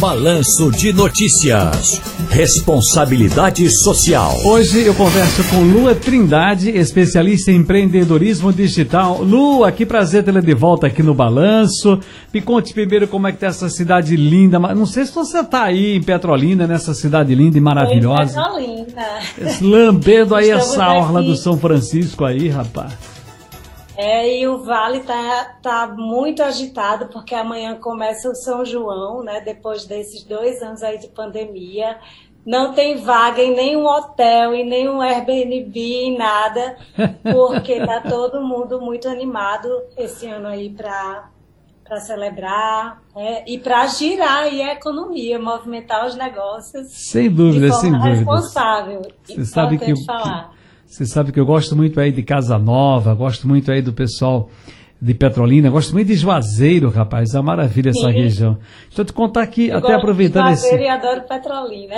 Balanço de Notícias. Responsabilidade social. Hoje eu converso com Lua Trindade, especialista em empreendedorismo digital. Lua, que prazer tê-la de volta aqui no Balanço. Me conte primeiro como é que tá essa cidade linda. Não sei se você tá aí em Petrolina, nessa cidade linda e maravilhosa. Petrolina. Lambendo aí essa orla do São Francisco aí, rapaz. E o Vale tá muito agitado, porque amanhã começa o São João, né? Depois desses 2 anos aí de pandemia. Não tem vaga em nenhum hotel, em nenhum Airbnb, em nada, porque tá todo mundo muito animado esse ano aí para celebrar, e para girar aí a economia, movimentar os negócios. Sem dúvida, de forma sem dúvida. responsável. Você sabe que eu gosto muito aí de Casa Nova, gosto muito aí do pessoal de Petrolina, gosto muito de Juazeiro, rapaz, é uma maravilha essa região. Deixa eu te contar aqui, eu até aproveitando de Juazeiro e adoro Petrolina.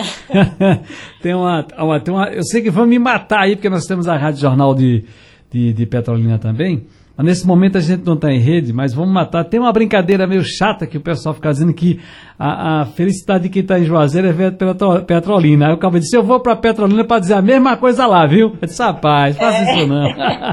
Eu sei que vão me matar aí, porque nós temos a Rádio Jornal de Petrolina também. Mas nesse momento a gente não está em rede, mas vamos matar. Tem uma brincadeira meio chata que o pessoal fica dizendo que a felicidade de quem está em Juazeiro é ver pela Petrolina. Aí o cara disse, eu vou para Petrolina para dizer a mesma coisa lá, viu? Eu disse, rapaz, faça isso não.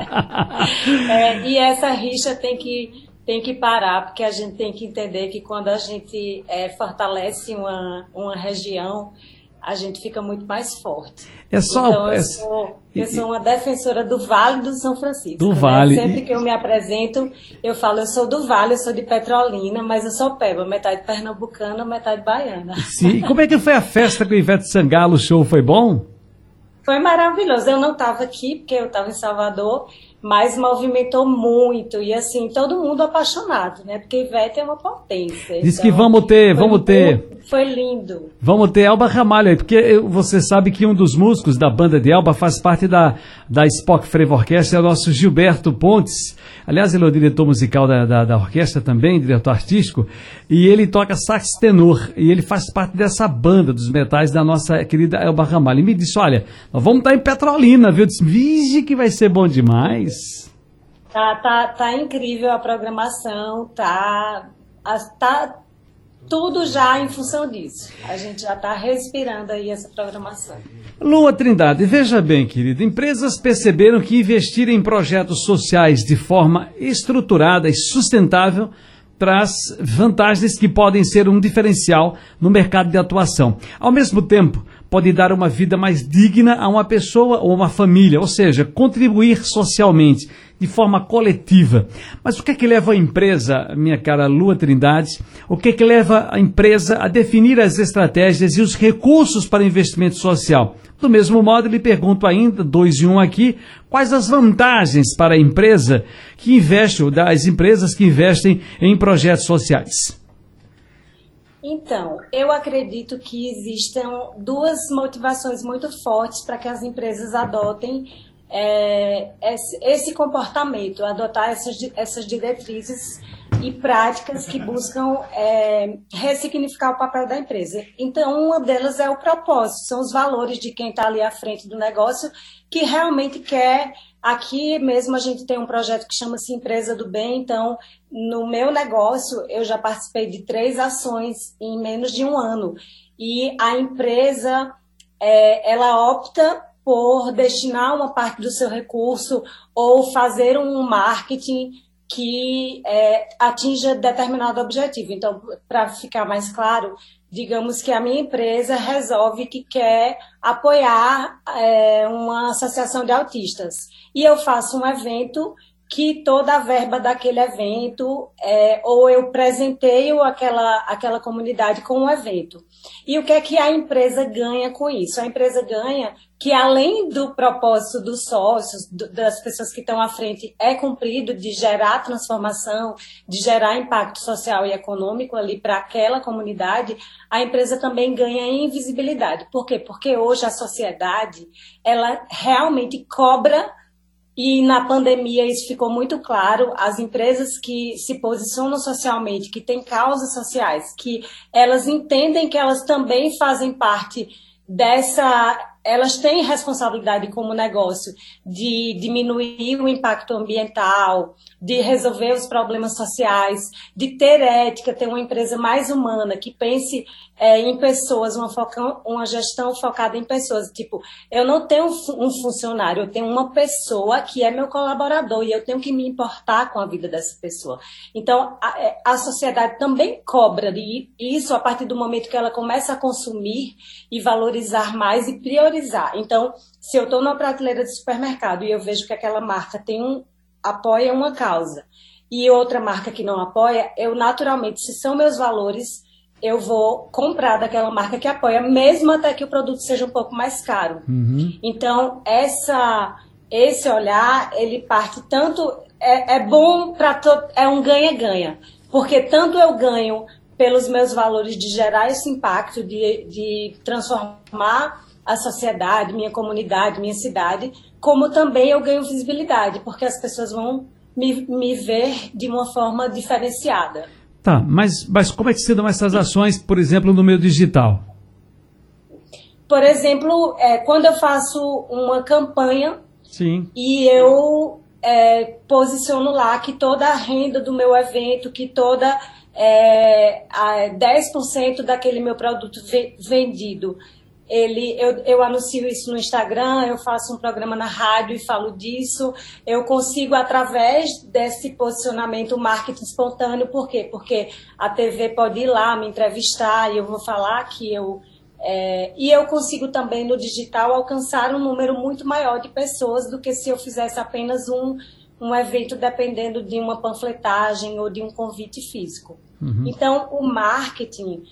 E essa rixa tem que parar, porque a gente tem que entender que quando a gente fortalece uma região, a gente fica muito mais forte. Eu sou uma defensora do Vale do São Francisco. Do Vale. Sempre que eu me apresento, eu falo, eu sou do Vale, eu sou de Petrolina, mas eu sou peba, metade pernambucana, metade baiana. Sim. E como é que foi a festa com o Ivete Sangalo? O show foi bom? Foi maravilhoso. Eu não estava aqui, porque eu estava em Salvador, mas movimentou muito. E assim, todo mundo apaixonado, né? Porque Ivete é uma potência. Diz que vamos ter. Foi lindo. Vamos ter Elba Ramalho aí, porque você sabe que um dos músicos da banda de Elba faz parte da Spock Frevo Orquestra, é o nosso Gilberto Pontes. Aliás, ele é o diretor musical da orquestra também, diretor artístico, e ele toca sax tenor, e ele faz parte dessa banda dos metais da nossa querida Elba Ramalho. E me disse, olha, nós vamos estar em Petrolina, viu? Eu disse, vige que vai ser bom demais. Tá incrível a programação, tá tudo já em função disso. A gente já está respirando aí essa programação. Lua Trindade, veja bem, querida, empresas perceberam que investir em projetos sociais de forma estruturada e sustentável traz vantagens que podem ser um diferencial no mercado de atuação. Ao mesmo tempo, pode dar uma vida mais digna a uma pessoa ou uma família, ou seja, contribuir socialmente, de forma coletiva. Mas o que é que leva a empresa, minha cara Lua Trindade, o que é que leva a empresa a definir as estratégias e os recursos para investimento social? Do mesmo modo, lhe pergunto ainda, 2 em 1 aqui, quais as vantagens para a empresa que investe, ou das empresas que investem em projetos sociais? Então, eu acredito que existem 2 motivações muito fortes para que as empresas adotem esse comportamento, adotar essas diretrizes e práticas que buscam ressignificar o papel da empresa. Então, uma delas é o propósito, são os valores de quem está ali à frente do negócio, que realmente quer. Aqui mesmo a gente tem um projeto que chama-se Empresa do Bem, então no meu negócio eu já participei de 3 ações em menos de 1 ano, e a empresa ela opta por destinar uma parte do seu recurso ou fazer um marketing que atinja determinado objetivo. Então, para ficar mais claro, digamos que a minha empresa resolve que quer apoiar uma associação de autistas. E eu faço um evento que toda a verba daquele evento, ou eu presenteio aquela comunidade com um evento. E o que é que a empresa ganha com isso? A empresa ganha que, além do propósito dos sócios, das pessoas que estão à frente, é cumprido de gerar transformação, de gerar impacto social e econômico ali para aquela comunidade, a empresa também ganha em visibilidade. Por quê? Porque hoje a sociedade, ela realmente cobra. E na pandemia isso ficou muito claro, as empresas que se posicionam socialmente, que têm causas sociais, que elas entendem que elas também fazem parte dessa elas têm responsabilidade como negócio de diminuir o impacto ambiental, de resolver os problemas sociais, de ter ética, ter uma empresa mais humana, que pense em pessoas, uma gestão focada em pessoas. Tipo, eu não tenho um funcionário, eu tenho uma pessoa que é meu colaborador e eu tenho que me importar com a vida dessa pessoa. Então, a sociedade também cobra isso a partir do momento que ela começa a consumir e valorizar mais e priorizar. Então, se eu estou numa prateleira de supermercado e eu vejo que aquela marca apoia uma causa e outra marca que não apoia, eu naturalmente, se são meus valores, eu vou comprar daquela marca que apoia, mesmo até que o produto seja um pouco mais caro. Uhum. Então, esse olhar, ele parte tanto... É bom para é um ganha-ganha, porque tanto eu ganho pelos meus valores de gerar esse impacto, de transformar a sociedade, minha comunidade, minha cidade, como também eu ganho visibilidade, porque as pessoas vão me ver de uma forma diferenciada. Tá, mas como é que se dão essas ações, por exemplo, no meio digital? Por exemplo, quando eu faço uma campanha, sim, e eu posiciono lá que toda a renda do meu evento, que toda 10% daquele meu produto vendido, eu anuncio isso no Instagram, eu faço um programa na rádio e falo disso. Eu consigo, através desse posicionamento, marketing espontâneo. Por quê? Porque a TV pode ir lá me entrevistar e eu vou falar que e eu consigo também no digital alcançar um número muito maior de pessoas do que se eu fizesse apenas um evento dependendo de uma panfletagem ou de um convite físico. Uhum. Então, o marketing,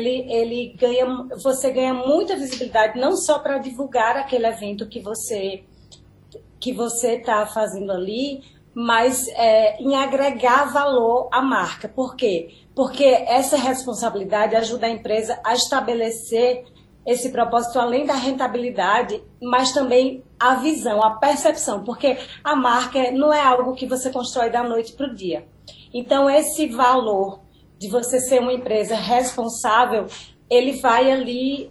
você ganha muita visibilidade, não só para divulgar aquele evento que você está fazendo ali, mas em agregar valor à marca. Por quê? Porque essa responsabilidade ajuda a empresa a estabelecer esse propósito além da rentabilidade, mas também a visão, a percepção, porque a marca não é algo que você constrói da noite para o dia. Então, esse valor de você ser uma empresa responsável, ele vai ali,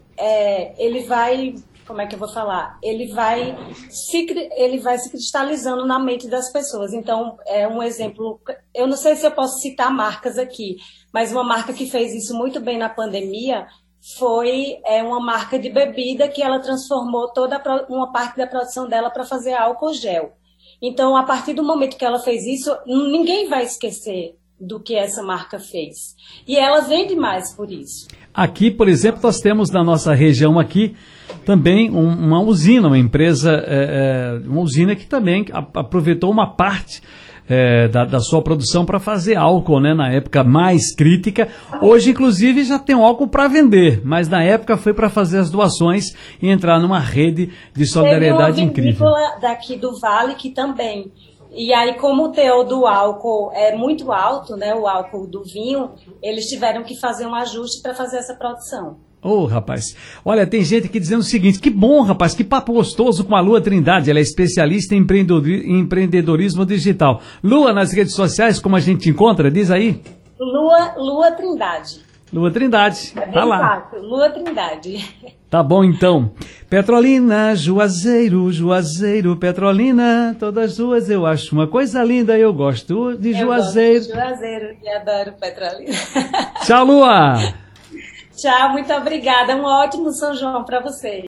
como é que eu vou falar? Ele vai se cristalizando na mente das pessoas. Então, um exemplo, eu não sei se eu posso citar marcas aqui, mas uma marca que fez isso muito bem na pandemia foi uma marca de bebida que ela transformou uma parte da produção dela para fazer álcool gel. Então, a partir do momento que ela fez isso, ninguém vai esquecer do que essa marca fez. E ela vende mais por isso. Aqui, por exemplo, nós temos na nossa região aqui também uma usina, uma empresa, uma usina que também aproveitou uma parte da sua produção para fazer álcool, né, na época mais crítica. Hoje, inclusive, já tem um álcool para vender, mas na época foi para fazer as doações e entrar numa rede de solidariedade incrível. Teve uma vinícola daqui do Vale que também... E aí, como o teor do álcool é muito alto, né, o álcool do vinho, eles tiveram que fazer um ajuste para fazer essa produção. Ô, rapaz, olha, tem gente aqui dizendo o seguinte: que bom, rapaz, que papo gostoso com a Lua Trindade. Ela é especialista em empreendedorismo digital. Lua, nas redes sociais, como a gente encontra? Diz aí. Lua Trindade. Lua Trindade, tá lá. Fácil, Lua Trindade. Tá bom, então. Petrolina, Juazeiro, Juazeiro, Petrolina, todas duas eu acho uma coisa linda, eu gosto de Juazeiro. Eu gosto de Juazeiro e adoro Petrolina. Tchau, Lua. Tchau, muito obrigada. Um ótimo São João para vocês.